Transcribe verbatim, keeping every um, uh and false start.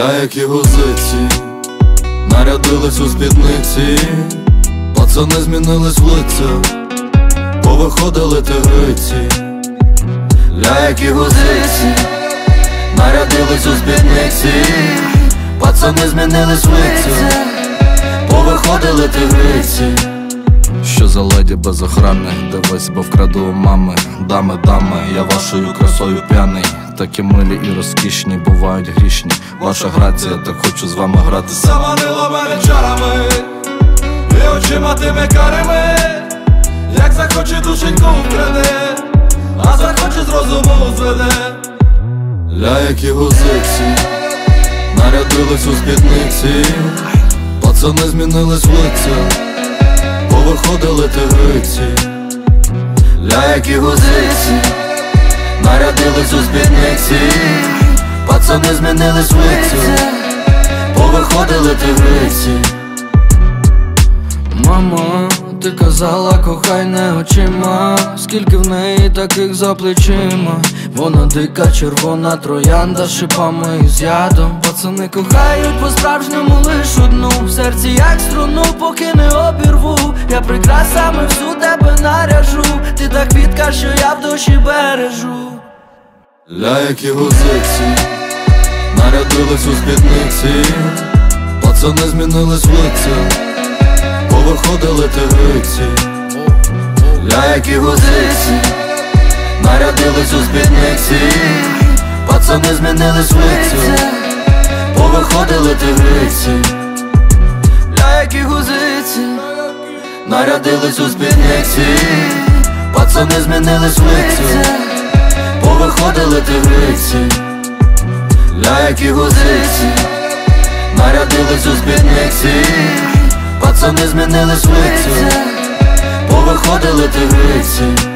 Ля, які гузиці нарядились у спідниці, пацани змінились в лицях, повиходили тигриці. Ля, які гузиці нарядились у спідниці, пацани змінились в лицях, повиходили тигриці. Що за леді без охрани, дивись, бо вкраду у мами. Дами, дами, я вашою красою п'яний. Такі милі і розкішні, бувають грішні. Ваша грація, так хочу з вами гратися. Заманила мене чарами і очима тими карими, як захоче душеньку вкраде, а захоче з розуму зведе. Ля, які гузиці нарядились у спідниці, пацани змінились в лицях, повиходили тигриці. Ля, які гузиці нарядились у спідниці, пацани змінились в лицях, повиходили тигриці. Мама, ти казала, кохай не очима, скільки в неї таких за плечима. Вона дика, червона троянда з шипами і з ядом. Пацани кохають по-справжньому лиш одну, в серці як струну, поки не обірву. Я прикрасами всю тебе наряжу, ти та квітка, що я в душі бережу. Ля, які гузиці нарядились у спідниці, пацани змінились в лицях, повиходили тигриці. Ля, які гузиці нарядились у спідниці, пацани змінились в лицях, повиходили тигриці. Ля, які гузиці нарядились у спідниці, пацани змінились в лицях, повиходили тигриці. Ля, які гузиці нарядились у спідниці, пацани змінились в лицях, повиходили тигриці.